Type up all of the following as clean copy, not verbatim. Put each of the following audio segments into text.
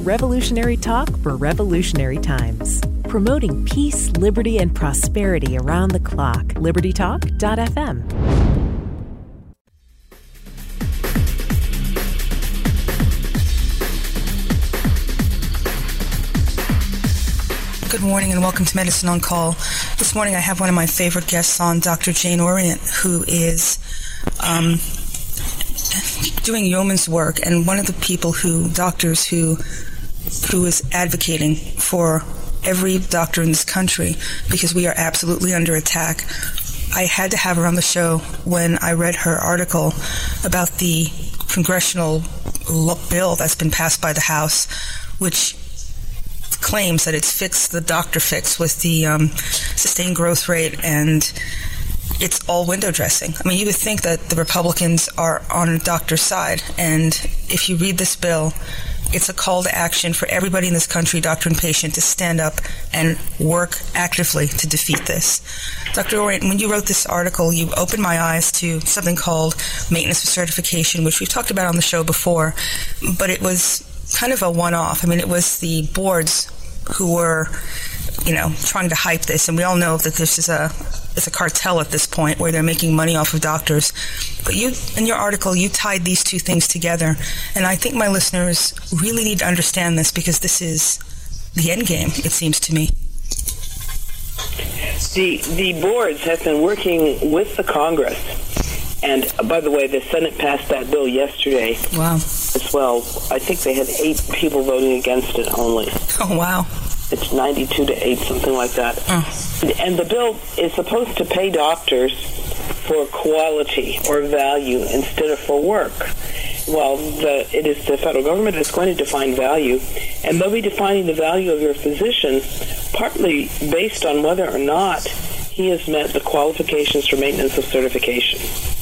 Revolutionary talk for revolutionary times. Promoting peace, liberty, and prosperity around the clock. LibertyTalk.fm. Good morning and welcome to Medicine on Call. This morning I have one of my favorite guests on, Dr. Jane Orient, who is doing yeoman's work and one of the doctors who is advocating for every doctor in this country because we are absolutely under attack. I had to have her on the show when I read her article about the congressional bill that's been passed by the House, which claims that it's fixed the doctor fix with the sustained growth rate, and it's all window dressing. I mean, you would think that the Republicans are on the doctor's side, and if you read this bill, it's a call to action for everybody in this country, doctor and patient, to stand up and work actively to defeat this. Dr. Orient, when you wrote this article, you opened my eyes to something called maintenance of certification, which we've talked about on the show before, but it was kind of a one-off. I mean, it was the boards who were, trying to hype this, and we all know that this is it's a cartel at this point where they're making money off of doctors. But you, in your article, you tied these two things together, and I think my listeners really need to understand this because this is the end game, it seems to me. The boards have been working with the Congress. And, by the way, the Senate passed that bill yesterday. Wow. As well. I think they had 8 people voting against it only. Oh, wow. It's 92-8, something like that. And the bill is supposed to pay doctors for quality or value instead of for work. Well, it is the federal government that's going to define value, and they'll be defining the value of your physician partly based on whether or not he has met the qualifications for maintenance of certification.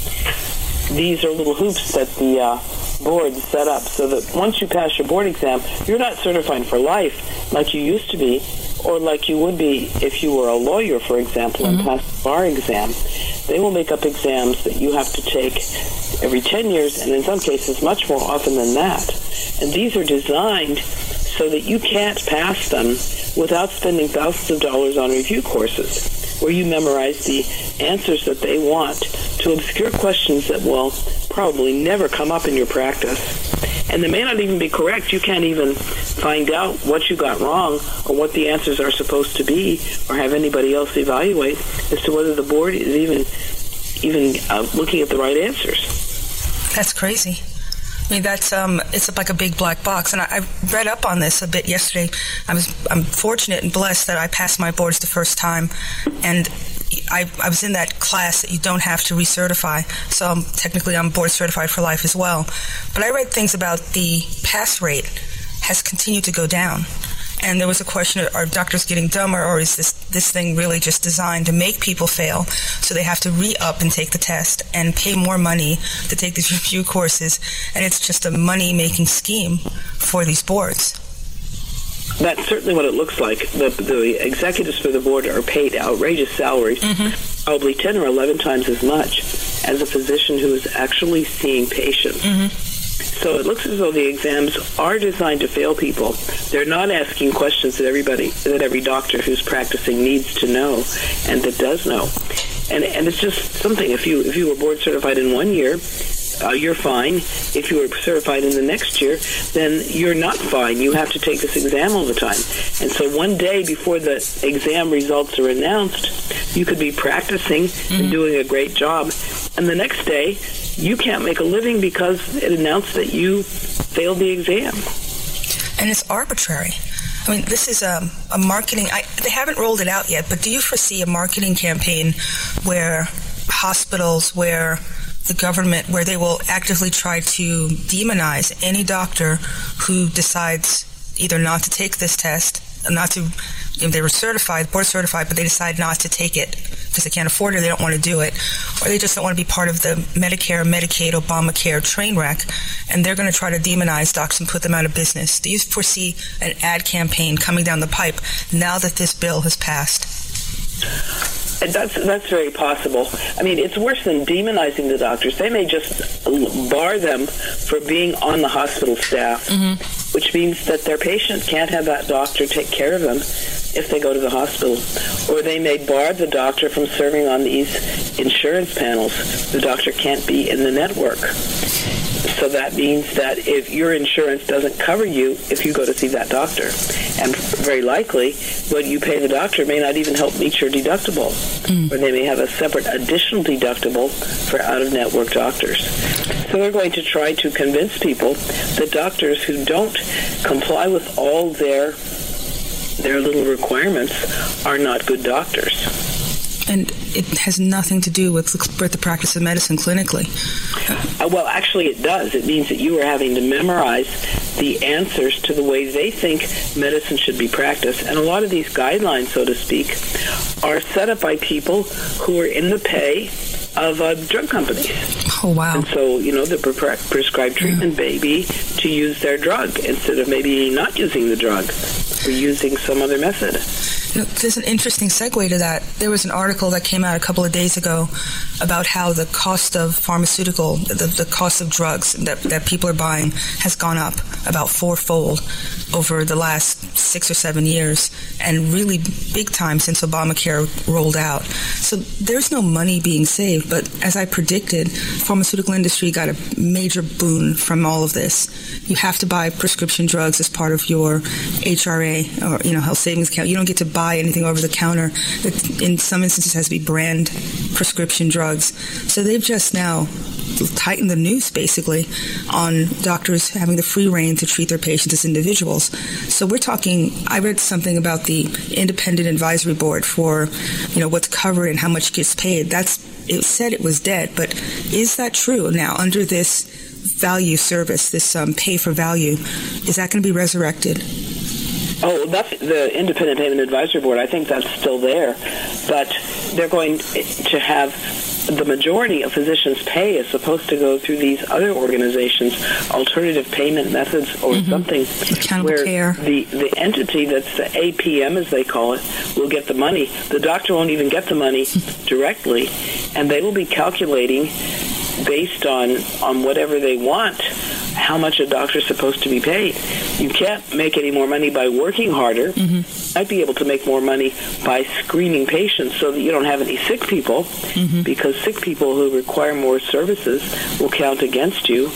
These are little hoops that the board set up so that once you pass your board exam, you're not certified for life like you used to be or like you would be if you were a lawyer, for example, and passed the bar exam. They will make up exams that you have to take every 10 years and in some cases much more often than that. And these are designed so that you can't pass them without spending thousands of dollars on review courses where you memorize the answers that they want to obscure questions that will probably never come up in your practice. And they may not even be correct. You can't even find out what you got wrong or what the answers are supposed to be or have anybody else evaluate as to whether the board is even looking at the right answers. That's crazy. I mean, that's it's like a big black box, and I read up on this a bit yesterday. I'm fortunate and blessed that I passed my boards the first time, and I was in that class that you don't have to recertify, so technically I'm board certified for life as well. But I read things about the pass rate has continued to go down. And there was a question, are doctors getting dumber, or is this thing really just designed to make people fail? So they have to re-up and take the test and pay more money to take these review courses. And it's just a money-making scheme for these boards. That's certainly what it looks like. The executives for the board are paid outrageous salaries, probably 10 or 11 times as much as a physician who is actually seeing patients. So it looks as though the exams are designed to fail people. They're not asking questions that every doctor who's practicing needs to know and that does know. And it's just something. If you were board certified in 1 year, you're fine. If you were certified in the next year, then you're not fine. You have to take this exam all the time. And so one day before the exam results are announced, you could be practicing and doing a great job. And the next day, you can't make a living because it announced that you failed the exam. And it's arbitrary. I mean, this is a marketing... they haven't rolled it out yet, but do you foresee a marketing campaign where hospitals, where the government, where they will actively try to demonize any doctor who decides either not to take this test, not to... they were certified, board certified, but they decide not to take it because they can't afford it, they don't want to do it, or they just don't want to be part of the Medicare, Medicaid, Obamacare train wreck, and they're going to try to demonize docs and put them out of business. Do you foresee an ad campaign coming down the pipe now that this bill has passed? That's very possible. I mean, it's worse than demonizing the doctors. They may just bar them for being on the hospital staff, which means that their patient can't have that doctor take care of them if they go to the hospital. Or they may bar the doctor from serving on these insurance panels. The doctor can't be in the network. So that means that if your insurance doesn't cover you if you go to see that doctor, and very likely what you pay the doctor may not even help meet your deductible, or they may have a separate additional deductible for out-of-network doctors. So they're going to try to convince people that doctors who don't comply with all their little requirements are not good doctors. And it has nothing to do with the practice of medicine clinically. Well, actually it does. It means that you are having to memorize the answers to the way they think medicine should be practiced. And a lot of these guidelines, so to speak, are set up by people who are in the pay of drug companies. Oh, wow. And so, the prescribed treatment baby to use their drug instead of maybe not using the drug or using some other method. There's an interesting segue to that. There was an article that came out a couple of days ago about how the cost of pharmaceutical, the cost of drugs that people are buying has gone up about fourfold over the last 6 or 7 years, and really big time since Obamacare rolled out. So there's no money being saved, but as I predicted, pharmaceutical industry got a major boon from all of this. You have to buy prescription drugs as part of your HRA or health savings account. You don't get to buy anything over the counter. It, in some instances, has to be brand prescription drugs. So they've just now tightened the noose, basically, on doctors having the free rein to treat their patients as individuals. So we're talking, I read something about the independent advisory board for, what's covered and how much gets paid. It said it was dead, but is that true now under this value service, this pay for value? Is that going to be resurrected? Oh, that's the Independent Payment Advisory Board. I think that's still there. But they're going to have the majority of physicians' pay is supposed to go through these other organizations, alternative payment methods or something, accountable where care. The entity that's the APM, as they call it, will get the money. The doctor won't even get the money directly, and they will be calculating based on whatever they want how much a doctor's supposed to be paid. You can't make any more money by working harder. I'd be able to make more money by screening patients so that you don't have any sick people, because sick people who require more services will count against you.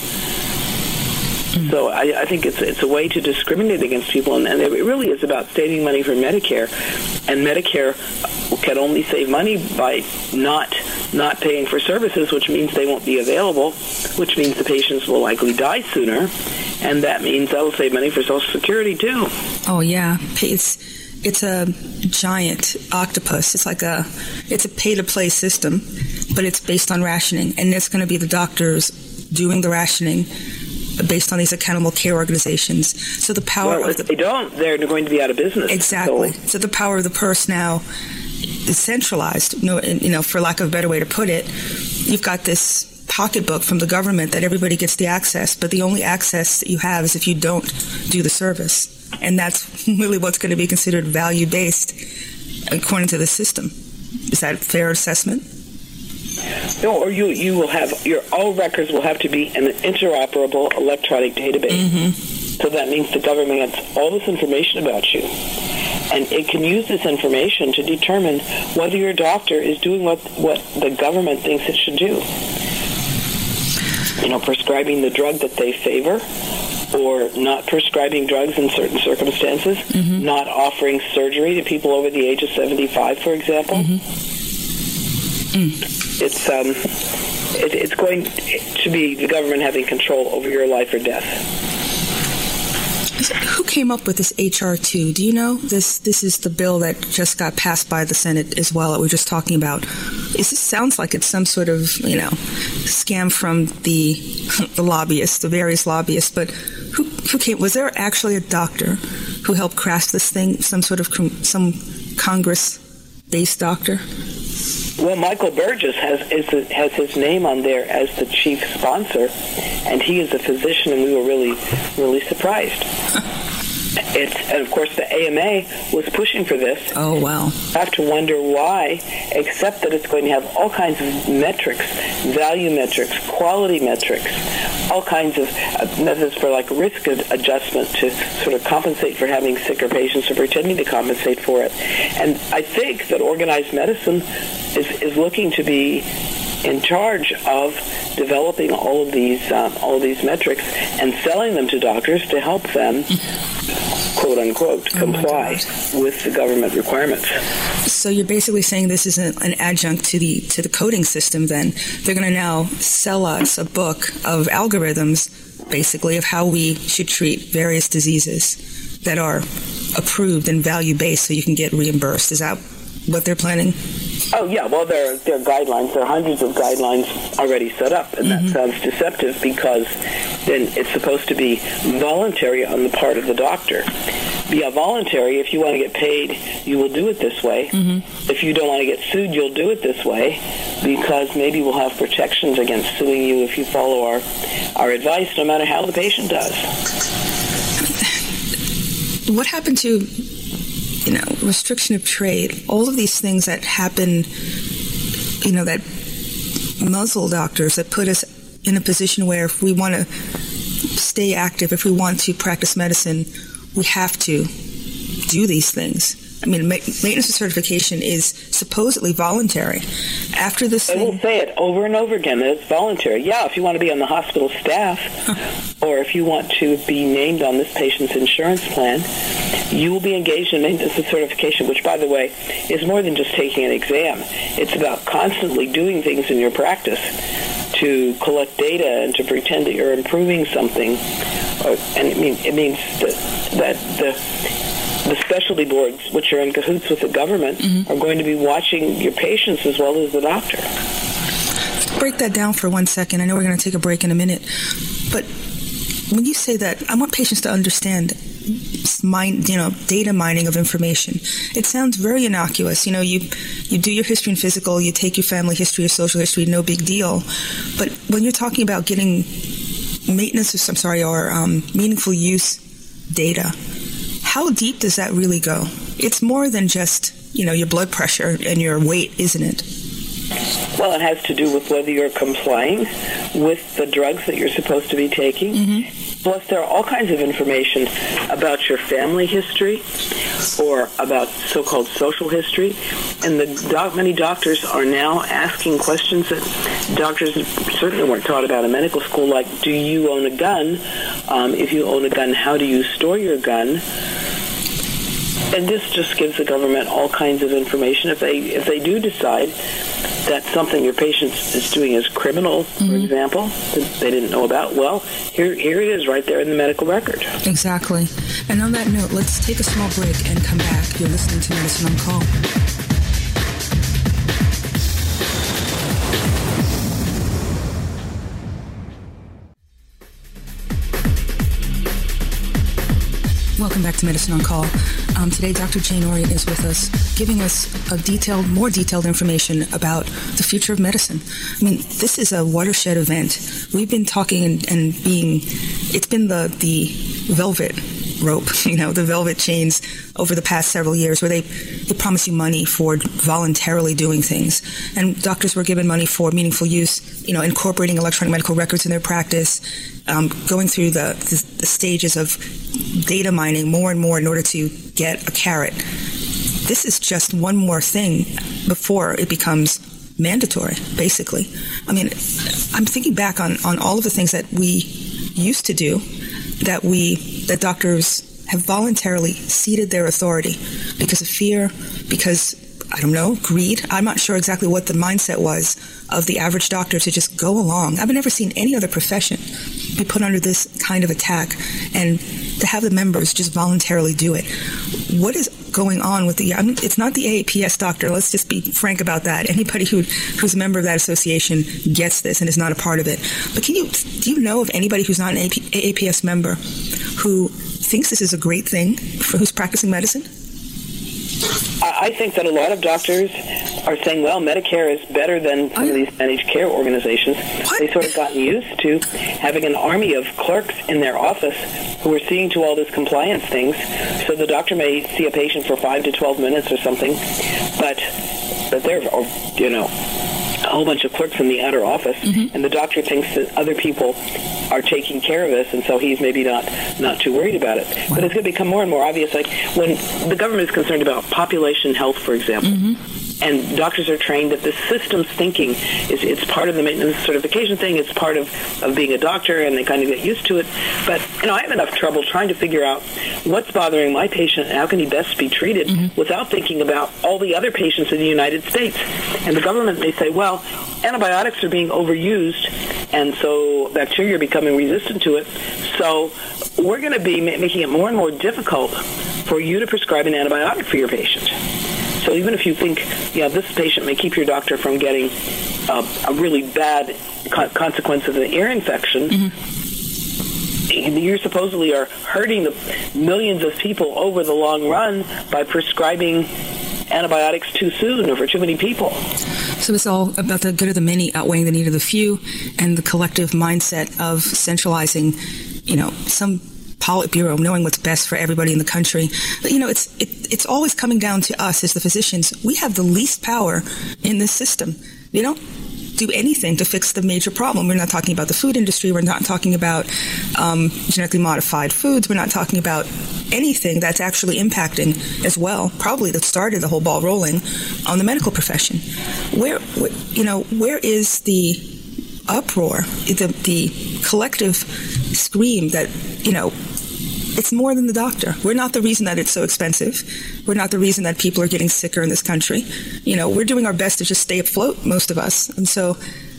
So I think it's a way to discriminate against people, and it really is about saving money for Medicare. And Medicare can only save money by not paying for services, which means they won't be available, which means the patients will likely die sooner, and that means that will save money for Social Security too. Oh yeah, it's a giant octopus. It's a pay-to-play system, but it's based on rationing, and it's going to be the doctors doing the rationing based on these accountable care organizations. So the power of if they don't, they're going to be out of business. Exactly. So the power of the purse now is centralized. For lack of a better way to put it, you've got this pocketbook from the government that everybody gets the access, but the only access that you have is if you don't do the service. And that's really what's going to be considered value-based according to the system. Is that a fair assessment? No, or you will have all records will have to be in an interoperable electronic database. So that means the government gets all this information about you, and it can use this information to determine whether your doctor is doing what the government thinks it should do. Prescribing the drug that they favor, or not prescribing drugs in certain circumstances, not offering surgery to people over the age of 75, for example. It's going to be the government having control over your life or death. Who came up with this H.R. 2? Do you know? This is the bill that just got passed by the Senate as well that we were just talking about. This sounds like it's some sort of, scam from the lobbyists, the various lobbyists. But who came? Was there actually a doctor who helped craft this thing? Some Congress-based doctor? Well, Michael Burgess has his name on there as the chief sponsor, and he is a physician, and we were really, really surprised. And of course, the AMA was pushing for this. Oh, wow. I have to wonder why, except that it's going to have all kinds of metrics, value metrics, quality metrics, all kinds of methods for like risk adjustment to sort of compensate for having sicker patients or pretending to compensate for it. And I think that organized medicine is looking to be in charge of developing all of these metrics and selling them to doctors to help them, quote unquote, comply with the government requirements. So you're basically saying this is an adjunct to the coding system. Then they're going to now sell us a book of algorithms, basically, of how we should treat various diseases that are approved and value based, so you can get reimbursed. Is that what they're planning? Oh, yeah. Well, there are guidelines. There are hundreds of guidelines already set up, and that sounds deceptive because then it's supposed to be voluntary on the part of the doctor. Yeah, voluntary. If you want to get paid, you will do it this way. If you don't want to get sued, you'll do it this way because maybe we'll have protections against suing you if you follow our advice, no matter how the patient does. What happened to restriction of trade, all of these things that happen, that muzzle doctors, that put us in a position where if we want to stay active, if we want to practice medicine, we have to do these things. I mean, maintenance of certification is supposedly voluntary. After this I will say it over and over again that it's voluntary. Yeah, if you want to be on the hospital staff or if you want to be named on this patient's insurance plan, you will be engaged in maintenance of certification, which, by the way, is more than just taking an exam. It's about constantly doing things in your practice to collect data and to pretend that you're improving something. And it means that the specialty boards, which are in cahoots with the government, are going to be watching your patients as well as the doctor. Break that down for 1 second. I know we're going to take a break in a minute. But when you say that, I want patients to understand data mining of information. It sounds very innocuous. You do your history and physical, you take your family history, your social history, no big deal. But when you're talking about getting meaningful use data, how deep does that really go? It's more than just, your blood pressure and your weight, isn't it? Well, it has to do with whether you're complying with the drugs that you're supposed to be taking. Plus, there are all kinds of information about your family history or about so-called social history. And many doctors are now asking questions that doctors certainly weren't taught about in medical school, like, do you own a gun? If you own a gun, how do you store your gun? And this just gives the government all kinds of information. If they do decide that something your patient is doing is criminal, for example, that they didn't know about, well, here it is right there in the medical record. Exactly. And on that note, let's take a small break and come back. You're listening to Medicine on Call. Welcome back to Medicine on Call. Today, Dr. Jane Orient is with us, giving us more detailed information about the future of medicine. I mean, this is a watershed event. We've been talking it's been the velvet rope, the velvet chains over the past several years where they promise you money for voluntarily doing things. And doctors were given money for meaningful use, incorporating electronic medical records in their practice, going through the stages of data mining more and more in order to get a carrot. This is just one more thing before it becomes mandatory, basically. I mean, I'm thinking back on all of the things that we used to do that doctors have voluntarily ceded their authority because of fear, because, I don't know, greed. I'm not sure exactly what the mindset was of the average doctor to just go along. I've never seen any other profession be put under this kind of attack, and to have the members just voluntarily do it. What is going on with it's not the AAPS doctor. Let's just be frank about that. Anybody who's a member of that association gets this and is not a part of it. But do you know of anybody who's not an AAPS member who thinks this is a great thing for who's practicing medicine? I think that a lot of doctors are saying, well, Medicare is better than some of these managed care organizations. What? They sort of gotten used to having an army of clerks in their office who are seeing to all this compliance things. So the doctor may see a patient for 5 to 12 minutes or something, but there are, a whole bunch of clerks in the outer office, and the doctor thinks that other people are taking care of this, and so he's maybe not too worried about it. Wow. But it's going to become more and more obvious, like when the government is concerned about population health, for example, and doctors are trained that the systems thinking it's part of the maintenance certification thing, it's part of being a doctor, and they kind of get used to it. But, I have enough trouble trying to figure out what's bothering my patient and how can he best be treated without thinking about all the other patients in the United States. And the government may say, well, antibiotics are being overused, and so bacteria are becoming resistant to it, so we're going to be making it more and more difficult for you to prescribe an antibiotic for your patient. So even if you think, this patient may keep your doctor from getting a really bad consequence of an ear infection, you supposedly are hurting the millions of people over the long run by prescribing antibiotics too soon or for too many people. So it's all about the good of the many outweighing the need of the few, and the collective mindset of centralizing, some Politburo, knowing what's best for everybody in the country. But, it's always coming down to us as the physicians. We have the least power in this system. We don't do anything to fix the major problem. We're not talking about the food industry. We're not talking about genetically modified foods. We're not talking about anything that's actually impacting as well, probably that started the whole ball rolling on the medical profession. Where is the uproar, the collective scream that, it's more than the doctor. We're not the reason that it's so expensive. We're not the reason that people are getting sicker in this country. We're doing our best to just stay afloat, most of us. And so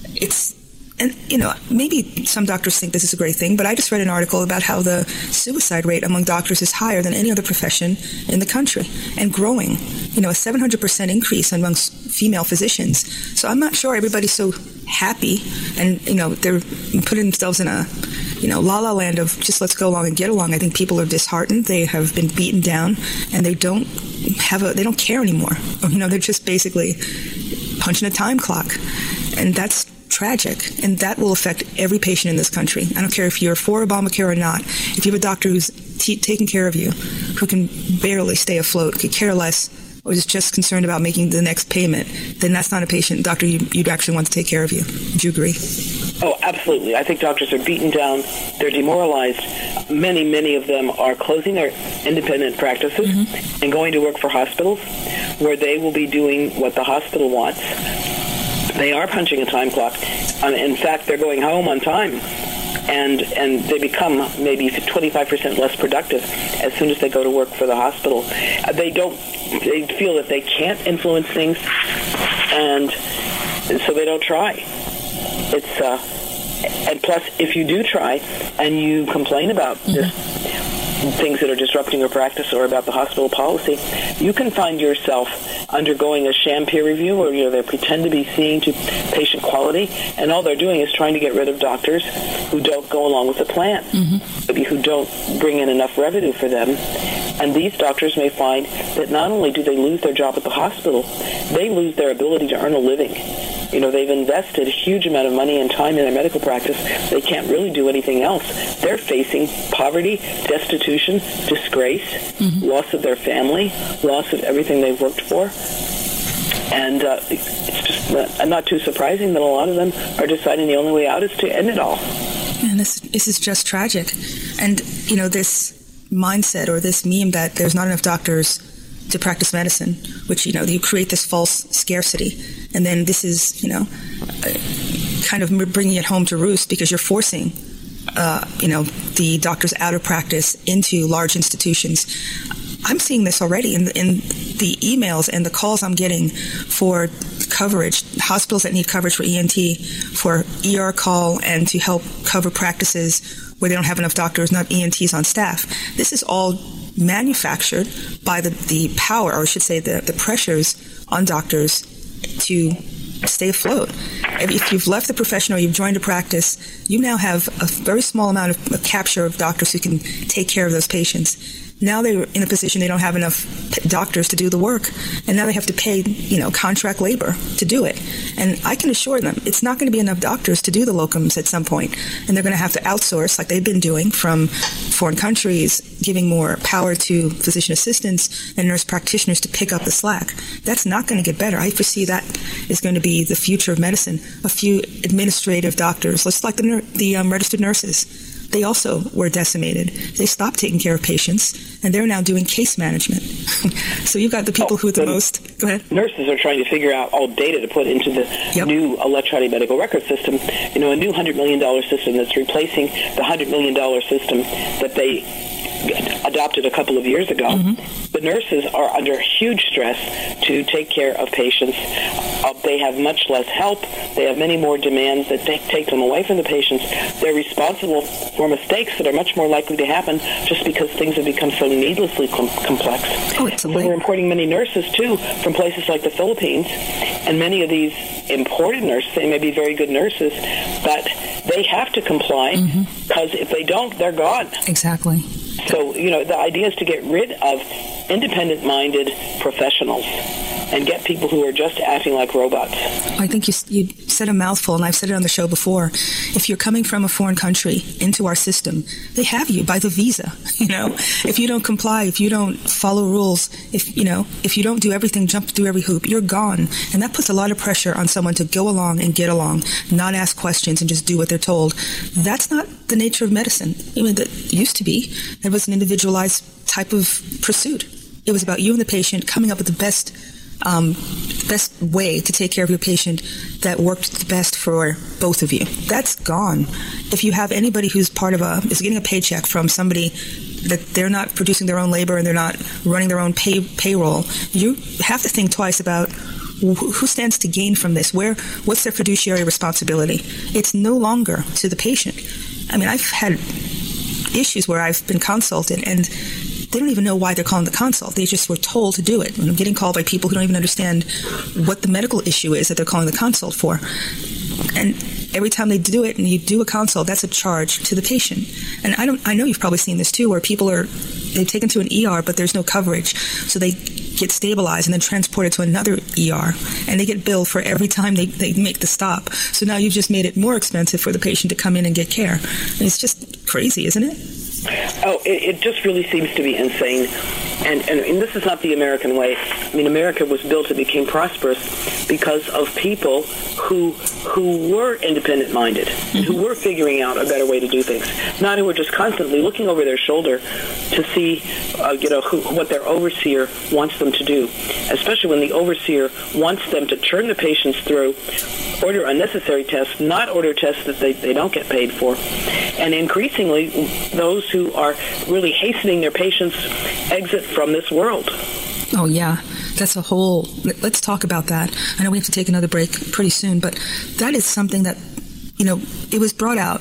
maybe some doctors think this is a great thing, but I just read an article about how the suicide rate among doctors is higher than any other profession in the country and growing. A 700% increase amongst female physicians. So I'm not sure everybody's so happy and, they're putting themselves in a, la-la land of just let's go along and get along. I think people are disheartened. They have been beaten down and they don't care anymore. They're just basically punching a time clock. And that's tragic, and that will affect every patient in this country. I don't care if you're for Obamacare or not. If you have a doctor who's taking care of you, who can barely stay afloat, could care less, or is just concerned about making the next payment, then that's not a patient, doctor, you'd actually want to take care of you. Do you agree? Oh, absolutely. I think doctors are beaten down. They're demoralized. Many of them are closing their independent practices and going to work for hospitals where they will be doing what the hospital wants. They are punching a time clock. In fact, they're going home on time. And they become maybe 25% less productive as soon as they go to work for the hospital. They feel that they can't influence things, and so they don't try. And plus, if you do try and you complain about this, things that are disrupting your practice or about the hospital policy, you can find yourself undergoing a sham peer review where they pretend to be seeing to patient quality, and all they're doing is trying to get rid of doctors who don't go along with the plan, maybe who don't bring in enough revenue for them. And these doctors may find that not only do they lose their job at the hospital, they lose their ability to earn a living. They've invested a huge amount of money and time in their medical practice. They can't really do anything else. They're facing poverty, destitution, disgrace, loss of their family, loss of everything they've worked for. And it's just not too surprising that a lot of them are deciding the only way out is to end it all. And this is just tragic. And, this mindset or this meme that there's not enough doctors to practice medicine, which, you create this false scarcity. And then this is, kind of bringing it home to roost because you're forcing, the doctors out of practice into large institutions. I'm seeing this already in the emails and the calls I'm getting for coverage, hospitals that need coverage for ENT, for ER call, and to help cover practices where they don't have enough doctors, not ENTs on staff. This is all manufactured by the power, or I should say the pressures on doctors to stay afloat. If you've left the profession or you've joined a practice, you now have a very small amount of capture of doctors who can take care of those patients. Now they're in a position they don't have enough doctors to do the work, and now they have to pay, contract labor to do it. And I can assure them it's not going to be enough doctors to do the locums at some point, and they're going to have to outsource like they've been doing from foreign countries, giving more power to physician assistants and nurse practitioners to pick up the slack. That's not going to get better. I foresee that is going to be the future of medicine. A few administrative doctors, just like the registered nurses. They also were decimated. They stopped taking care of patients, and they're now doing case management. So you've got the people who are the most... Go ahead. Nurses are trying to figure out all data to put into the new electronic medical record system, a new $100 million system that's replacing the $100 million system that they adopted a couple of years ago. Mm-hmm. The nurses are under huge stress to take care of patients. They have much less help. They have many more demands that take them away from the patients. They're responsible for mistakes that are much more likely to happen just because things have become so needlessly complex. So we're importing many nurses, too, from places like the Philippines. And many of these imported nurses, they may be very good nurses, but they have to comply because if they don't, they're gone. Exactly. So, the idea is to get rid of independent-minded professionals and get people who are just acting like robots. I think you said a mouthful, and I've said it on the show before. If you're coming from a foreign country into our system, they have you by the visa. If you don't comply, if you don't follow rules, if you don't do everything, jump through every hoop, you're gone. And that puts a lot of pressure on someone to go along and get along, not ask questions and just do what they're told. That's not the nature of medicine. That used to be. There was an individualized type of pursuit. It was about you and the patient coming up with the best way to take care of your patient that worked the best for both of you. That's gone. If you have anybody who's is getting a paycheck from somebody that they're not producing their own labor and they're not running their own payroll, you have to think twice about who stands to gain from this? What's their fiduciary responsibility? It's no longer to the patient. I mean, I've had issues where I've been consulted and they don't even know why they're calling the consult. They just were told to do it. And I'm getting called by people who don't even understand what the medical issue is that they're calling the consult for. And every time they do it and you do a consult, that's a charge to the patient. And I know you've probably seen this too, where people they've taken to an ER, but there's no coverage. So they get stabilized and then transported to another ER. And they get billed for every time they make the stop. So now you've just made it more expensive for the patient to come in and get care. And it's just crazy, isn't it? Oh, it just really seems to be insane. And this is not the American way. I mean, America was built and became prosperous because of people who were independent-minded, who were figuring out a better way to do things, not who were just constantly looking over their shoulder to see, what their overseer wants them to do, especially when the overseer wants them to turn the patients through, order unnecessary tests, not order tests that they don't get paid for, and increasingly those who are really hastening their patients' exit from this world. Oh, yeah. That's let's talk about that. I know we have to take another break pretty soon, but that is something that, it was brought out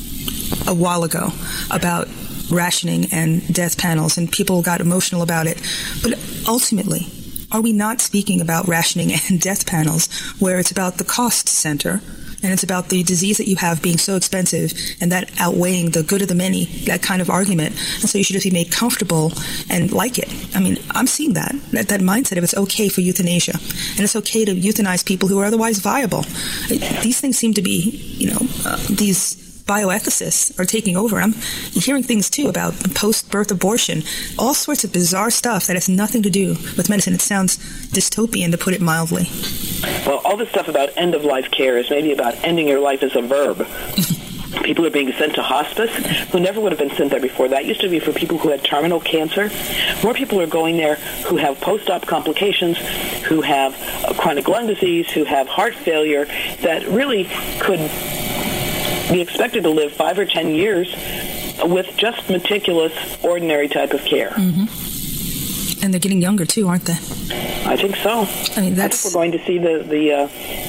a while ago about rationing and death panels, and people got emotional about it. But ultimately, are we not speaking about rationing and death panels where it's about the cost center and it's about the disease that you have being so expensive and that outweighing the good of the many, that kind of argument. And so you should just be made comfortable and like it. I mean, I'm seeing that mindset of it's okay for euthanasia and it's okay to euthanize people who are otherwise viable. These things seem to be, these bioethicists are taking over. I'm hearing things, too, about post-birth abortion, all sorts of bizarre stuff that has nothing to do with medicine. It sounds dystopian, to put it mildly. Well, all this stuff about end-of-life care is maybe about ending your life as a verb. People are being sent to hospice who never would have been sent there before. That used to be for people who had terminal cancer. More people are going there who have post-op complications, who have chronic lung disease, who have heart failure, that really could be expected to live 5 or 10 years with just meticulous, ordinary type of care. Mm-hmm. And they're getting younger, too, aren't they? I think so. I mean, I think we're going to see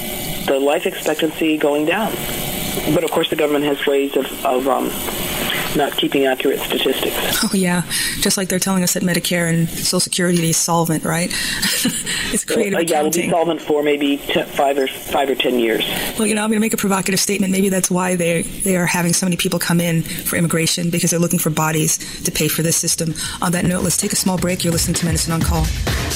the life expectancy going down. But, of course, the government has ways of not keeping accurate statistics. Oh, yeah. Just like they're telling us that Medicare and Social Security is solvent, right? It's creative accounting. Yeah, it'll be solvent for maybe 5 or 10 years. Well, I'm going to make a provocative statement. Maybe that's why they are having so many people come in for immigration, because they're looking for bodies to pay for this system. On that note, let's take a small break. You're listening to Medicine on Call.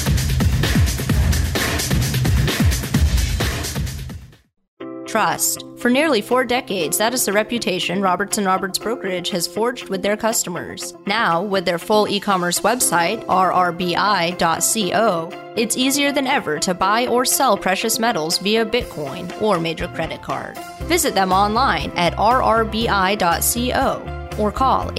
Trust. For nearly 4 decades, that is the reputation Roberts & Roberts Brokerage has forged with their customers. Now, with their full e-commerce website, rrbi.co, it's easier than ever to buy or sell precious metals via Bitcoin or major credit card. Visit them online at rrbi.co or call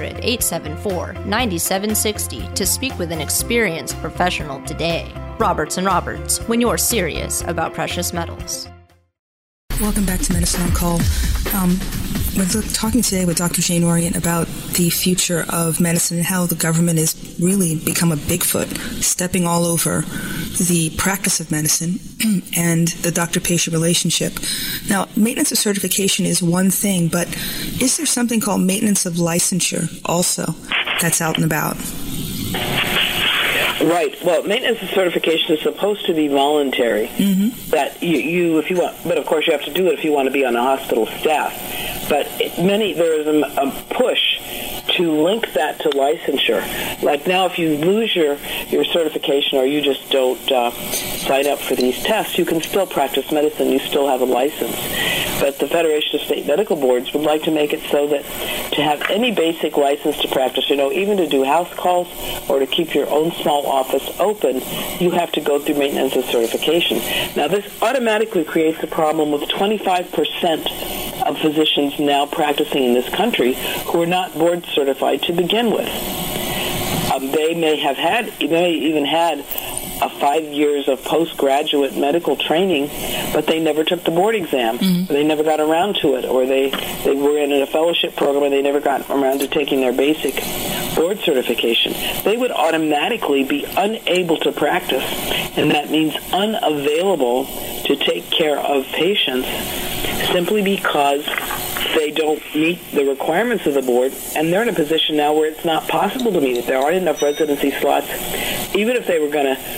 800-874-9760 to speak with an experienced professional today. Roberts & Roberts, when you're serious about precious metals. Welcome back to Medicine on Call. We're talking today with Dr. Jane Orient about the future of medicine and how the government has really become a Bigfoot, stepping all over the practice of medicine and the doctor-patient relationship. Now, maintenance of certification is one thing, but is there something called maintenance of licensure also that's out and about? Right. Well, maintenance of certification is supposed to be voluntary. Mm-hmm. That you, if you want, but of course you have to do it if you want to be on a hospital staff. But there is a push to link that to licensure. Like now, if you lose your certification or you just don't sign up for these tests, you can still practice medicine. You still have a license. But the Federation of State Medical Boards would like to make it so that to have any basic license to practice, even to do house calls or to keep your own small office open, you have to go through maintenance of certification. Now, this automatically creates a problem with 25% of physicians now practicing in this country who are not board certified to begin with. They may even had 5 years of postgraduate medical training, but they never took the board exam. Mm-hmm. They never got around to it, or they were in a fellowship program and they never got around to taking their basic board certification. They would automatically be unable to practice, and that means unavailable to take care of patients simply because they don't meet the requirements of the board, and they're in a position now where it's not possible to meet it. There aren't enough residency slots. Even if they were going to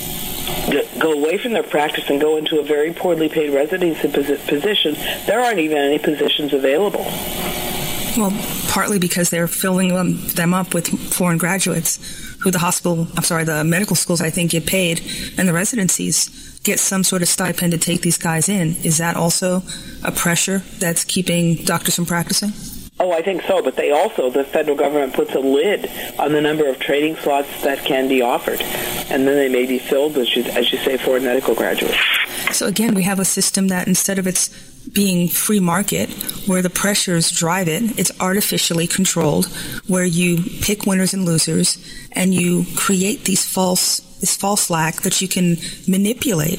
go away from their practice and go into a very poorly paid residency position, there aren't even any positions available. Well, partly because they're filling them up with foreign graduates who the medical schools, I think, get paid, and the residencies get some sort of stipend to take these guys in. Is that also a pressure that's keeping doctors from practicing? Oh, I think so, but the federal government puts a lid on the number of training slots that can be offered, and then they may be filled with, as you say, foreign medical graduates. So again, we have a system that instead of its being free market, where the pressures drive it, it's artificially controlled, where you pick winners and losers, and you create this false lack that you can manipulate.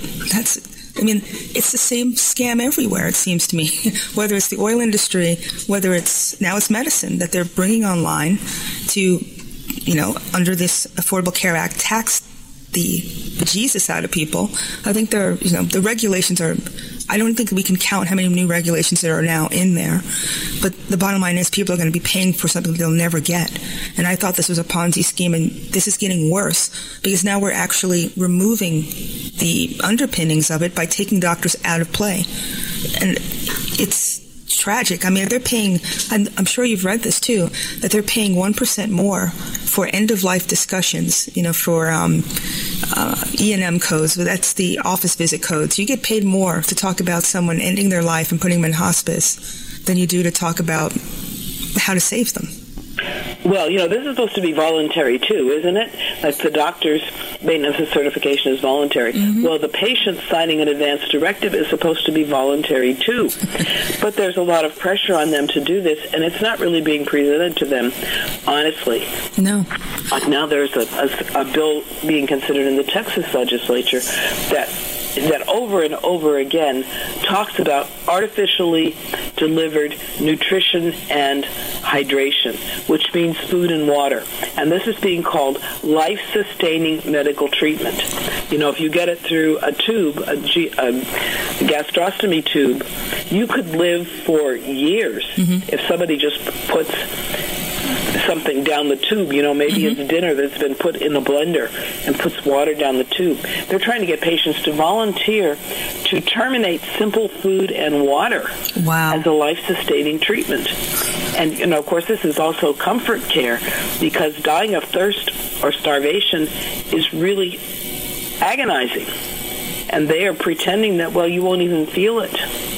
It's the same scam everywhere, it seems to me. Whether it's the oil industry, whether it's medicine that they're bringing online to, under this Affordable Care Act, tax the bejesus out of people. I think the regulations are, I don't think we can count how many new regulations there are now in there. But the bottom line is people are going to be paying for something they'll never get. And I thought this was a Ponzi scheme, and this is getting worse because now we're actually removing the underpinnings of it by taking doctors out of play. And it's tragic. They're paying, I'm sure you've read this too, that they're paying 1% more for end-of-life discussions, for E&M codes. That's the office visit codes. You get paid more to talk about someone ending their life and putting them in hospice than you do to talk about how to save them. Well, this is supposed to be voluntary too, isn't it? Like the doctor's maintenance of certification is voluntary. Mm-hmm. Well, the patient signing an advance directive is supposed to be voluntary too. But there's a lot of pressure on them to do this, and it's not really being presented to them, honestly. No. Now there's a bill being considered in the Texas legislature that over and over again talks about artificially delivered nutrition and hydration, which means food and water. And this is being called life-sustaining medical treatment. If you get it through a tube, a gastrostomy tube, you could live for years if somebody just puts something down the tube. Maybe it's dinner that's been put in a blender and puts water down the tube. They're trying to get patients to volunteer to terminate simple food and water as a life-sustaining treatment. And, of course, this is also comfort care, because dying of thirst or starvation is really agonizing. And they are pretending that, you won't even feel it.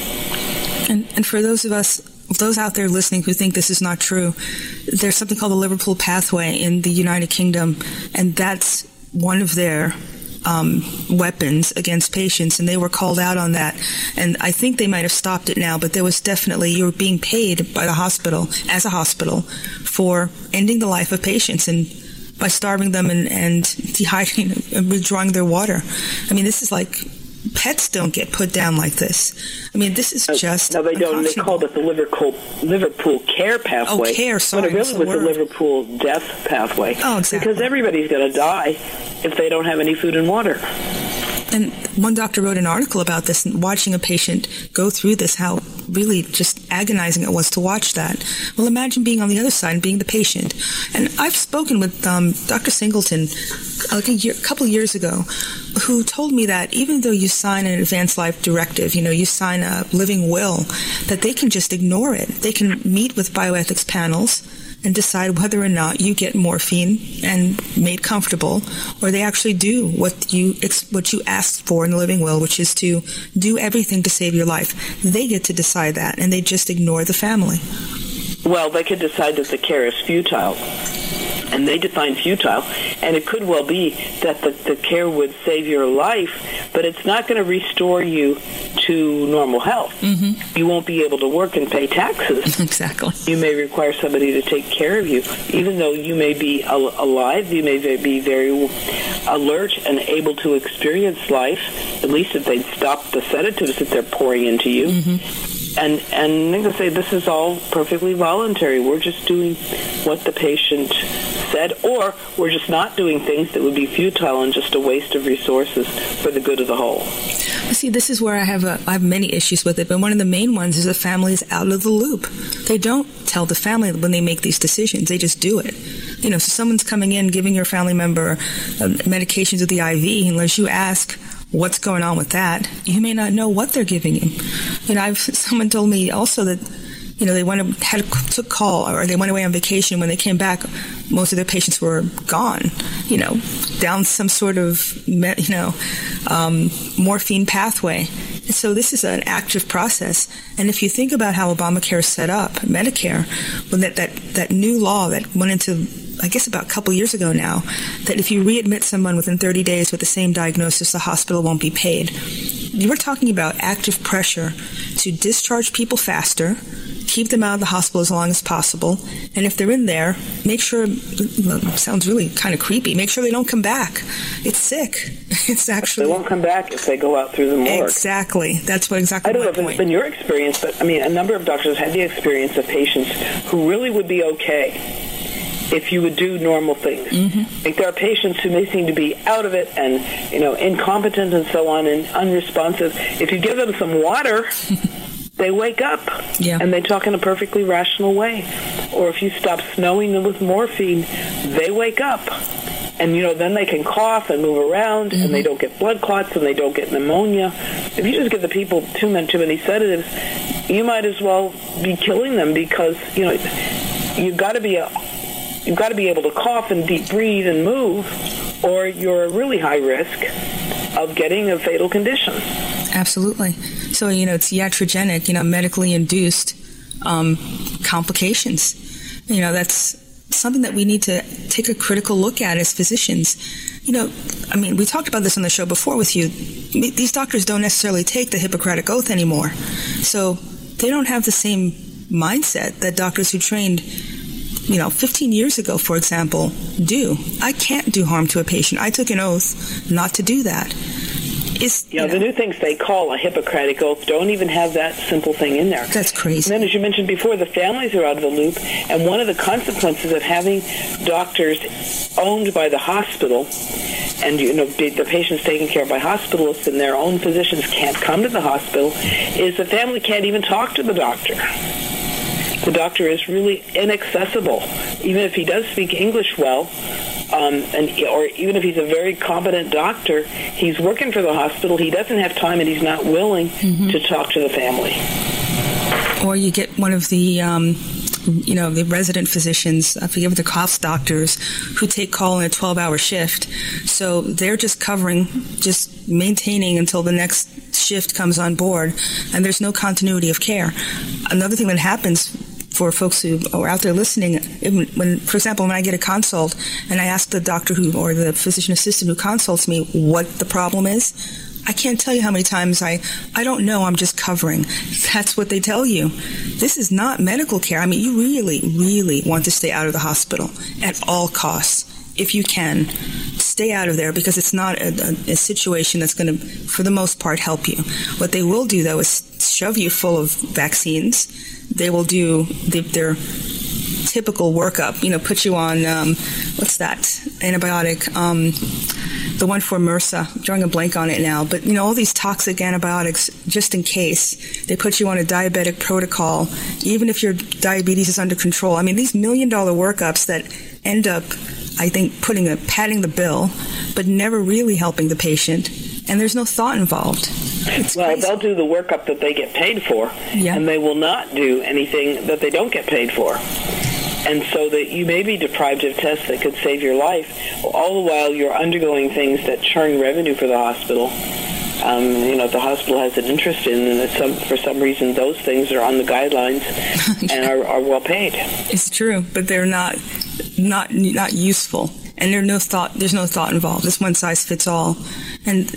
And for those out there listening who think this is not true, there's something called the Liverpool Pathway in the United Kingdom, and that's one of their weapons against patients, and they were called out on that. And I think they might have stopped it now, but there was definitely, you were being paid by the hospital, as a hospital, for ending the life of patients and by starving them and dehydrating and withdrawing their water. I mean, this is like, pets don't get put down like this. I mean, this is just... No, they don't. They called it the Liverpool Care Pathway. Oh, care, sorry. But it really was the Liverpool Death Pathway. Oh, exactly. Because everybody's going to die if they don't have any food and water. And one doctor wrote an article about this, and watching a patient go through this, how really just agonizing it was to watch that. Well, imagine being on the other side and being the patient. And I've spoken with Dr. Singleton a couple of years ago, who told me that even though you sign an advanced life directive, you sign a living will, that they can just ignore it. They can meet with bioethics panels and decide whether or not you get morphine and made comfortable, or they actually do what you asked for in the living will, which is to do everything to save your life. They get to decide that, and they just ignore the family. Well, they could decide that the care is futile. And they define futile, and it could well be that the care would save your life, but it's not going to restore you to normal health. You won't be able to work and pay taxes. Exactly. You may require somebody to take care of you. Even though you may be alive, you may be very alert and able to experience life, at least if they'd stop the sedatives that they're pouring into you. And I'm going to say this is all perfectly voluntary. We're just doing what the patient said, or we're just not doing things that would be futile and just a waste of resources for the good of the whole. See, this is where I have many issues with it, but one of the main ones is the family is out of the loop. They don't tell the family when they make these decisions. They just do it. So someone's coming in, giving your family member medications with the IV, unless you ask, what's going on with that? You may not know what they're giving him. Someone told me also that, they took call, or they went away on vacation. When they came back, most of their patients were gone, down some sort of, morphine pathway. And so this is an active process. And if you think about how Obamacare is set up, Medicare, when that new law that went into, I guess about a couple years ago now, that if you readmit someone within 30 days with the same diagnosis, the hospital won't be paid. You were talking about active pressure to discharge people faster, keep them out of the hospital as long as possible, and if they're in there, make sure, it sounds really kind of creepy, make sure they don't come back. It's sick. It's actually... They won't come back if they go out through the morgue. Exactly. That's what exactly I don't know if it's been your experience, but a number of doctors had the experience of patients who really would be okay if you would do normal things. Like there are patients who may seem to be out of it and, incompetent and so on and unresponsive. If you give them some water, they wake up and they talk in a perfectly rational way. Or if you stop snowing them with morphine, they wake up. And, then they can cough and move around and they don't get blood clots and they don't get pneumonia. If you just give the people too many sedatives, you might as well be killing them because, you've got to be able to cough and deep breathe and move, or you're a really high risk of getting a fatal condition. Absolutely. So, it's iatrogenic, medically induced complications. That's something that we need to take a critical look at as physicians. We talked about this on the show before with you. These doctors don't necessarily take the Hippocratic Oath anymore. So they don't have the same mindset that doctors who trained 15 years ago, for example, do. I can't do harm to a patient. I took an oath not to do that. The new things they call a Hippocratic Oath don't even have that simple thing in there. That's crazy. And then, as you mentioned before, the families are out of the loop, and one of the consequences of having doctors owned by the hospital and the patient's taken care of by hospitalists and their own physicians can't come to the hospital, is the family can't even talk to the doctor. The doctor is really inaccessible. Even if he does speak English well, or even if he's a very competent doctor, he's working for the hospital, he doesn't have time and he's not willing to talk to the family. Or you get one of the the resident physicians, I forget what they're called, doctors, who take call in a 12-hour shift. So they're just maintaining until the next shift comes on board, and there's no continuity of care. Another thing that happens for folks who are out there listening, for example, when I get a consult and I ask the doctor or the physician assistant who consults me what the problem is, I can't tell you how many times I don't know, I'm just covering. That's what they tell you. This is not medical care. I mean, you really, really want to stay out of the hospital at all costs. If you can, stay out of there, because it's not a situation that's going to, for the most part, help you. What they will do, though, is shove you full of vaccines. They will do their typical workup, put you on, what's that, antibiotic, the one for MRSA. I'm drawing a blank on it now. But, all these toxic antibiotics, just in case. They put you on a diabetic protocol, even if your diabetes is under control. I mean, these $1 million workups that end up, I think, padding the bill, but never really helping the patient. And there's no thought involved. Well, they'll do the workup that they get paid for, and they will not do anything that they don't get paid for. And so that you may be deprived of tests that could save your life, all the while you're undergoing things that churn revenue for the hospital. The hospital has an interest in, and for some reason those things are on the guidelines and are well paid. It's true, but they're not useful, and there's no thought involved. It's one size fits all, and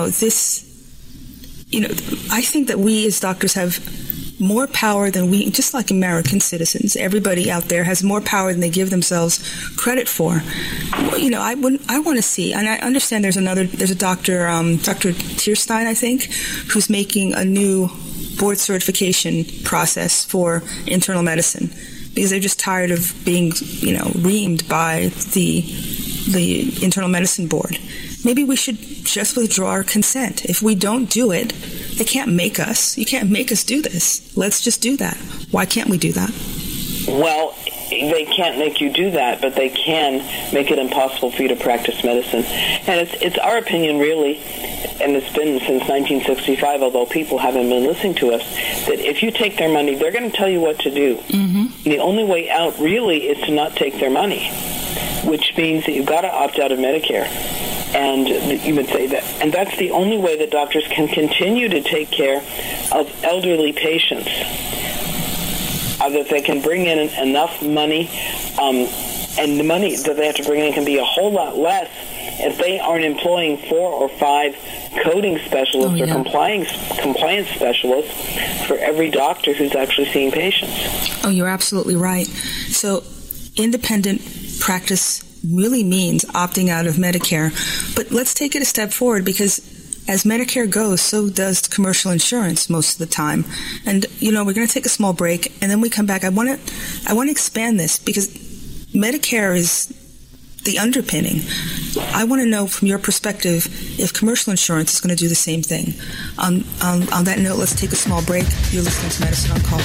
I think that we as doctors have more power than just like American citizens. Everybody out there has more power than they give themselves credit for. I want to see, and I understand there's a doctor, Dr. Tierstein, I think, who's making a new board certification process for internal medicine, because they're just tired of being, reamed by the internal medicine board. Maybe we should just withdraw our consent. If we don't do it, they can't make us. You can't make us do this. Let's just do that. Why can't we do that? Well, they can't make you do that, but they can make it impossible for you to practice medicine. And it's our opinion, really, and it's been since 1965, although people haven't been listening to us, that if you take their money, they're going to tell you what to do. Mm-hmm. The only way out, really, is to not take their money, which means that you've got to opt out of Medicare. And you would say that. And that's the only way that doctors can continue to take care of elderly patients, that they can bring in enough money, and the money that they have to bring in can be a whole lot less if they aren't employing 4 or 5 coding specialists or compliance specialists for every doctor who's actually seeing patients. Oh, you're absolutely right. So independent practice really means opting out of Medicare. But let's take it a step forward, because as Medicare goes, so does commercial insurance most of the time. And, we're going to take a small break, and then we come back. I want to expand this, because Medicare is the underpinning. I want to know from your perspective if commercial insurance is going to do the same thing. On that note, let's take a small break. You're listening to Medicine on Call.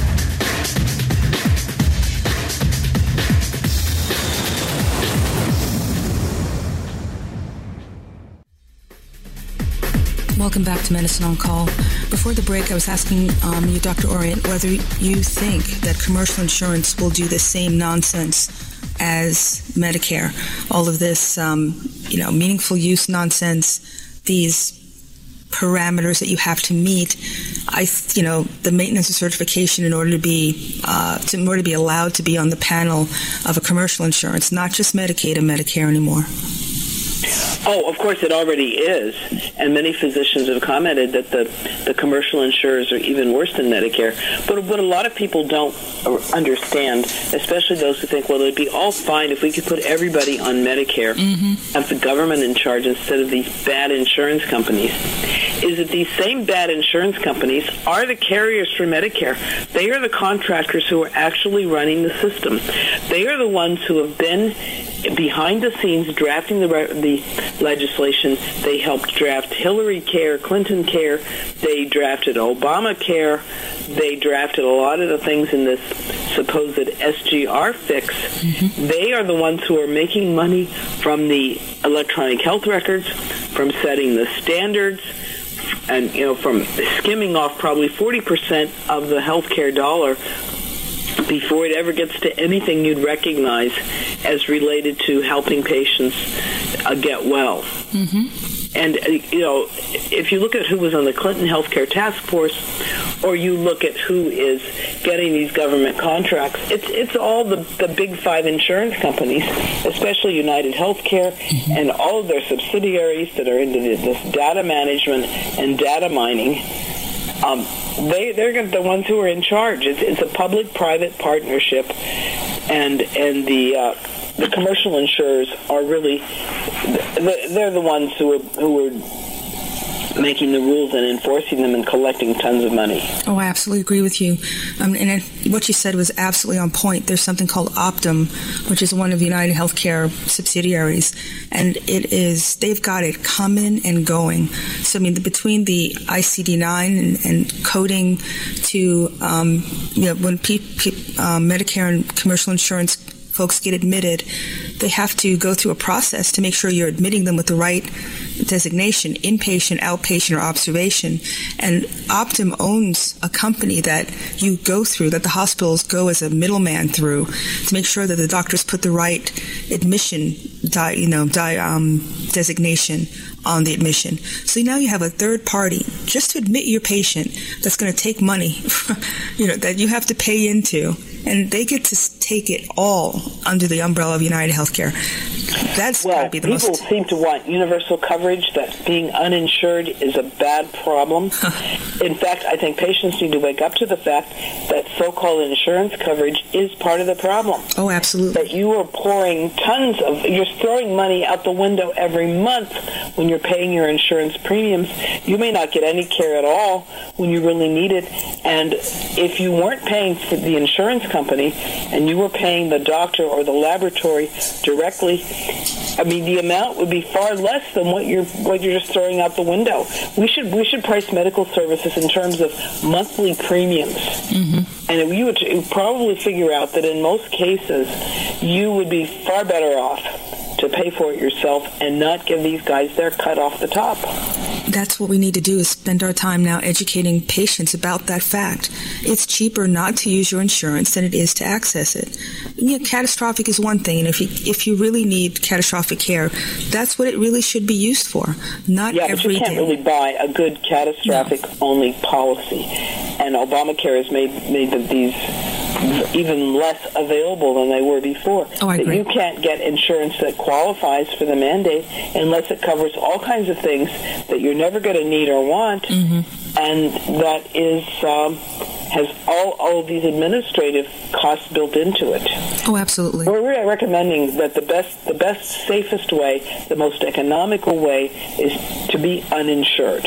Welcome back to Medicine on Call. Before the break, I was asking you, Dr. Orient, whether you think that commercial insurance will do the same nonsense as Medicare. All of this, meaningful use nonsense, these parameters that you have to meet. The maintenance of certification in order to be allowed to be on the panel of a commercial insurance, not just Medicaid and Medicare anymore. Oh, of course it already is, and many physicians have commented that the commercial insurers are even worse than Medicare. But what a lot of people don't understand, especially those who think, well, it'd be all fine if we could put everybody on Medicare, have the government in charge instead of these bad insurance companies, is that these same bad insurance companies are the carriers for Medicare. They are the contractors who are actually running the system. They are the ones who have been behind the scenes drafting the legislation. They helped draft Hillary Care, Clinton Care. They drafted Obamacare. They drafted a lot of the things in this supposed SGR fix. Mm-hmm. They are the ones who are making money from the electronic health records, from setting the standards, and from skimming off probably 40% of the healthcare dollar before it ever gets to anything you'd recognize as related to helping patients get well. Mm-hmm. And, if you look at who was on the Clinton Healthcare Task Force, or you look at who is getting these government contracts, it's all the big five insurance companies, especially United Healthcare, mm-hmm. and all of their subsidiaries that are into this data management and data mining. They're the ones who are in charge. It's a public-private partnership, and the commercial insurers are really, they're the ones who are making the rules and enforcing them and collecting tons of money. Oh, I absolutely agree with you. And what you said was absolutely on point. There's something called Optum, which is one of United Healthcare subsidiaries, and they've got it coming and going. So, between the ICD-9 and coding to, when Medicare and commercial insurance folks get admitted, they have to go through a process to make sure you're admitting them with the right designation, inpatient, outpatient, or observation. And Optum owns a company that you go through, that the hospitals go as a middleman through, to make sure that the doctors put the right admission designation on the admission. So now you have a third party just to admit your patient that's going to take money, that you have to pay into, and they get to take it all under the umbrella of United Healthcare. That's got to be the most. People seem to want universal coverage. That being uninsured is a bad problem. In fact, I think patients need to wake up to the fact that so-called insurance coverage is part of the problem. Oh, absolutely. That you are you're throwing money out the window every month when you're paying your insurance premiums. You may not get any care at all when you really need it. And if you weren't paying for the insurance company and you were paying the doctor or the laboratory directly, the amount would be far less than what you're just throwing out the window. We should price medical services in terms of monthly premiums. Mm-hmm. And you would probably figure out that in most cases you would be far better off to pay for it yourself and not give these guys their cut off the top. That's what we need to do, is spend our time now educating patients about that fact. It's cheaper not to use your insurance than it is to access it. Catastrophic is one thing, and if you really need catastrophic care, that's what it really should be used for. Not every day. Yeah, but you can't really buy a good catastrophic-only policy. And Obamacare has made these even less available than they were before. Oh, I agree. You can't get insurance that qualifies for the mandate unless it covers all kinds of things that you're never going to need or want, mm-hmm. and that has all of these administrative costs built into it. Oh, absolutely. We're really recommending that the best, safest way, the most economical way, is to be uninsured.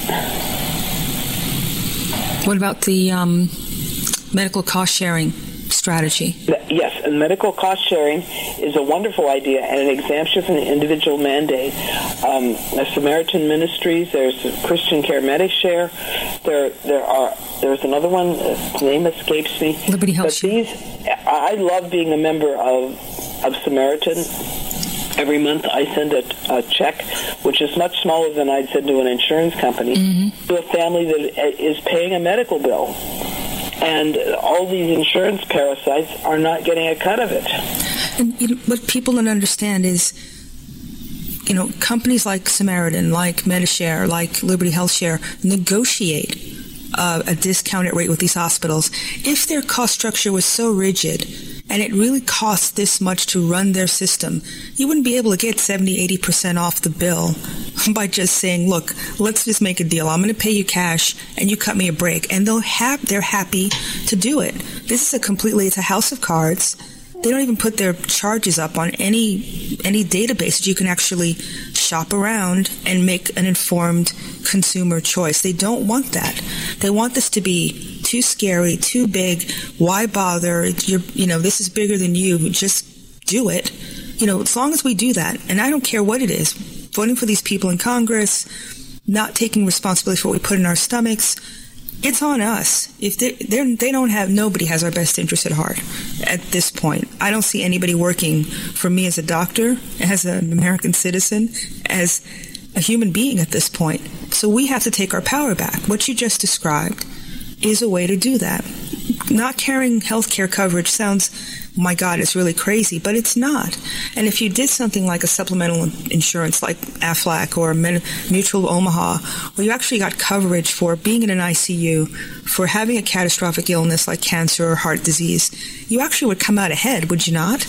What about the medical cost sharing strategy? Yes, and medical cost sharing is a wonderful idea, and it exempts you from the individual mandate. Samaritan Ministries, there's Christian Care Medishare, there's another one, the name escapes me. Liberty Health. I love being a member of Samaritan. Every month I send a check, which is much smaller than I'd send to an insurance company, mm-hmm. to a family that is paying a medical bill. And all these insurance parasites are not getting a cut of it. And what people don't understand is, companies like Samaritan, like Medishare, like Liberty HealthShare negotiate a discounted rate with these hospitals. If their cost structure was so rigid and it really costs this much to run their system, you wouldn't be able to get 70-80% off the bill by just saying, look, let's just make a deal. I'm going to pay you cash and you cut me a break. And they're happy to do it. This is it's a house of cards. They don't even put their charges up on any database that you can actually shop around and make an informed consumer choice. They don't want that. They want this to be too scary, too big. Why bother? This is bigger than you. Just do it. As long as we do that, and I don't care what it is, voting for these people in Congress, not taking responsibility for what we put in our stomachs, it's on us. If nobody has our best interest at heart at this point. I don't see anybody working for me as a doctor, as an American citizen, as a human being at this point. So we have to take our power back. What you just described is a way to do that. Not carrying health care coverage sounds, my God, it's really crazy, but it's not. And if you did something like a supplemental insurance like AFLAC or Mutual Omaha, where you actually got coverage for being in an ICU, for having a catastrophic illness like cancer or heart disease, you actually would come out ahead, would you not?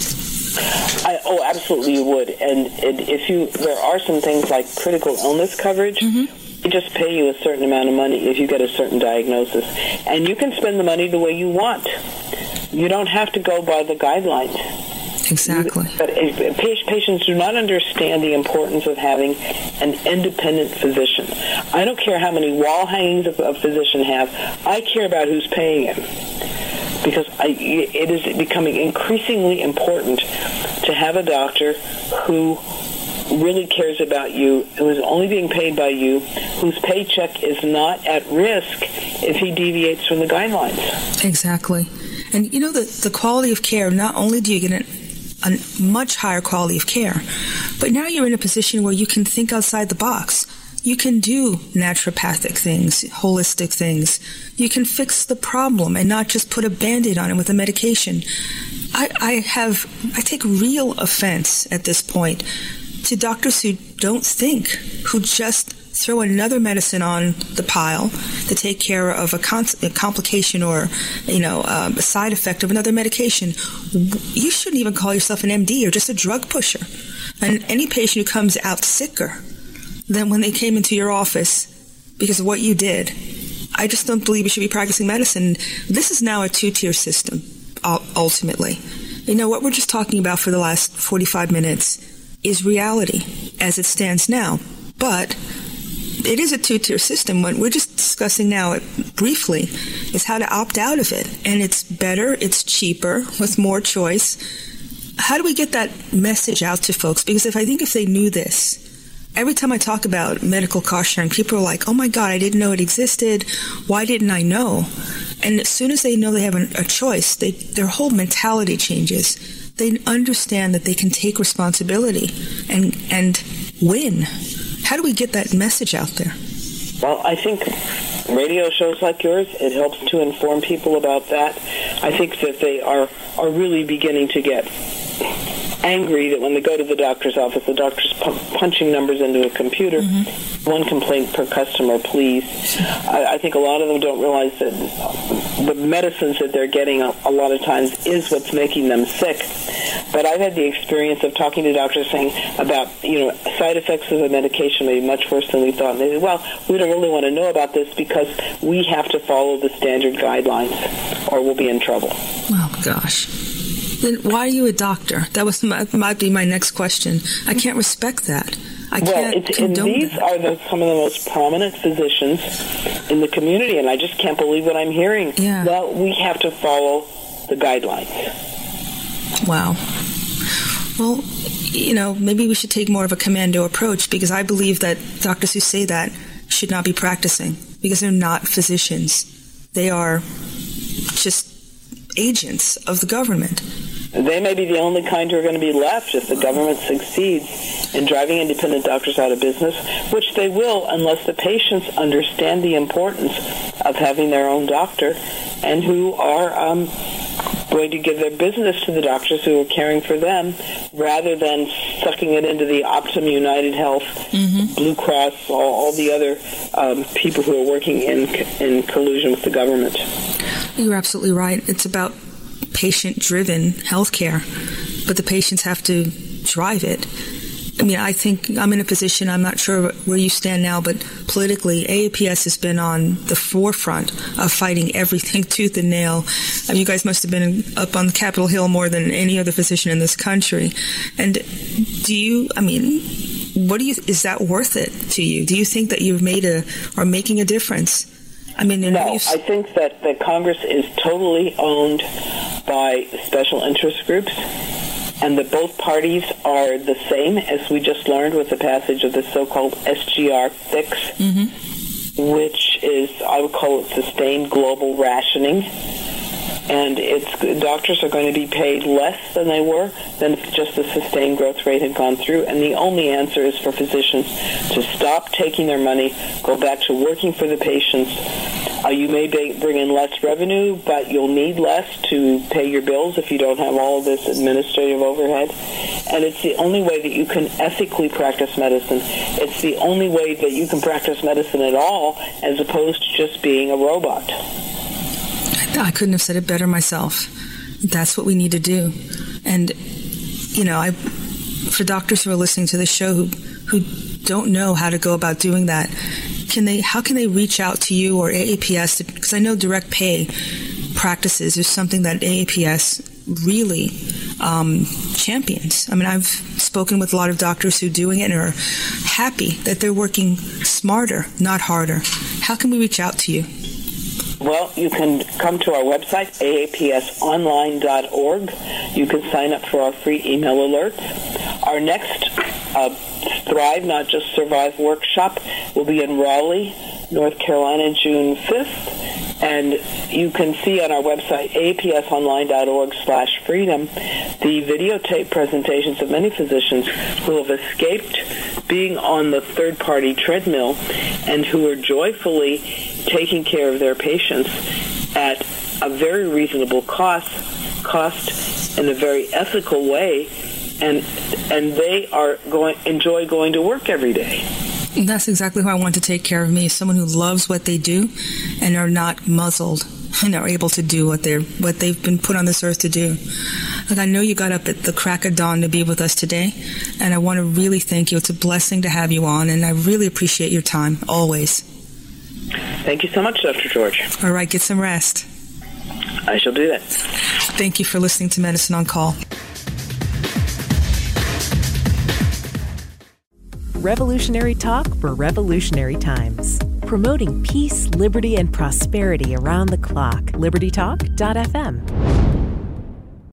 Absolutely you would. And there are some things like critical illness coverage. Mm-hmm. They just pay you a certain amount of money if you get a certain diagnosis. And you can spend the money the way you want. You don't have to go by the guidelines. Exactly. But patients do not understand the importance of having an independent physician. I don't care how many wall hangings a physician have. I care about who's paying him. Because it is becoming increasingly important to have a doctor who really cares about you, who is only being paid by you, whose paycheck is not at risk if he deviates from the guidelines. Exactly. And the quality of care, not only do you get a much higher quality of care, but now you're in a position where you can think outside the box. You can do naturopathic things, holistic things. You can fix the problem and not just put a Band-Aid on it with a medication. I take real offense at this point to doctors who don't think, who just throw another medicine on the pile to take care of a complication or, a side effect of another medication. You shouldn't even call yourself an MD. You're just a drug pusher. And any patient who comes out sicker than when they came into your office because of what you did, I just don't believe you should be practicing medicine. This is now a two-tier system, ultimately. What we're just talking about for the last 45 minutes is reality as it stands now. But it is a two-tier system. What we're just discussing now briefly is how to opt out of it. And it's better, it's cheaper, with more choice. How do we get that message out to folks? Because if they knew this, every time I talk about medical cost sharing, people are like, oh my God, I didn't know it existed. Why didn't I know? And as soon as they know they have a choice, their whole mentality changes. They understand that they can take responsibility and win. How do we get that message out there? Well, I think radio shows like yours, it helps to inform people about that. I think that they are really beginning to get angry that when they go to the doctor's office, the doctor's punching numbers into a computer. Mm-hmm. One complaint per customer, please. I think a lot of them don't realize that the medicines that they're getting a lot of times is what's making them sick. But I've had the experience of talking to doctors saying about, side effects of a medication may be much worse than we thought. And they say, well, we don't really want to know about this because we have to follow the standard guidelines or we'll be in trouble. Oh, gosh. Then why are you a doctor? That might be my next question. I can't respect that. These are some of the most prominent physicians in the community, and I just can't believe what I'm hearing. Yeah. Well, we have to follow the guidelines. Wow. Well, maybe we should take more of a commando approach, because I believe that doctors who say that should not be practicing, because they're not physicians. They are just agents of the government. They may be the only kind who are going to be left if the government succeeds in driving independent doctors out of business, which they will unless the patients understand the importance of having their own doctor and who are going to give their business to the doctors who are caring for them rather than sucking it into the Optum, United Health, mm-hmm. Blue Cross, all the other people who are working in collusion with the government. You're absolutely right. It's about patient-driven healthcare, but the patients have to drive it. I mean, I think I'm in a position, I'm not sure where you stand now, but politically, AAPS has been on the forefront of fighting everything tooth and nail. I mean, you guys must have been up on the Capitol Hill more than any other physician in this country. And is that worth it to you? Do you think that you've are making a difference? I mean, no, I think that the Congress is totally owned by special interest groups, and that both parties are the same, as we just learned with the passage of the so-called SGR fix, which is, I would call it sustained global rationing. And doctors are going to be paid less than they were than if just the sustained growth rate had gone through. And the only answer is for physicians to stop taking their money, go back to working for the patients. You may bring in less revenue, but you'll need less to pay your bills if you don't have all of this administrative overhead. And it's the only way that you can ethically practice medicine. It's the only way that you can practice medicine at all, as opposed to just being a robot. I couldn't have said it better myself. That's what we need to do. And, for doctors who are listening to the show who don't know how to go about doing that, how can they reach out to you or AAPS? Because I know direct pay practices is something that AAPS really champions. I mean, I've spoken with a lot of doctors who are doing it and are happy that they're working smarter, not harder. How can we reach out to you? Well, you can come to our website, aapsonline.org. You can sign up for our free email alerts. Our next Thrive, Not Just Survive workshop will be in Raleigh, North Carolina, June 5th. And you can see on our website, aapsonline.org/freedom, the videotape presentations of many physicians who have escaped being on the third-party treadmill and who are joyfully taking care of their patients at a very reasonable cost in a very ethical way, and they are enjoy going to work every day. That's exactly who I want to take care of me, someone who loves what they do and are not muzzled and are able to do what they've been put on this earth to do. Look, I know you got up at the crack of dawn to be with us today, and I want to really thank you. It's a blessing to have you on, and I really appreciate your time, always. Thank you so much, Dr. George. All right, get some rest. I shall do that. Thank you for listening to Medicine on Call. Revolutionary talk for revolutionary times. Promoting peace, liberty, and prosperity around the clock. LibertyTalk.fm.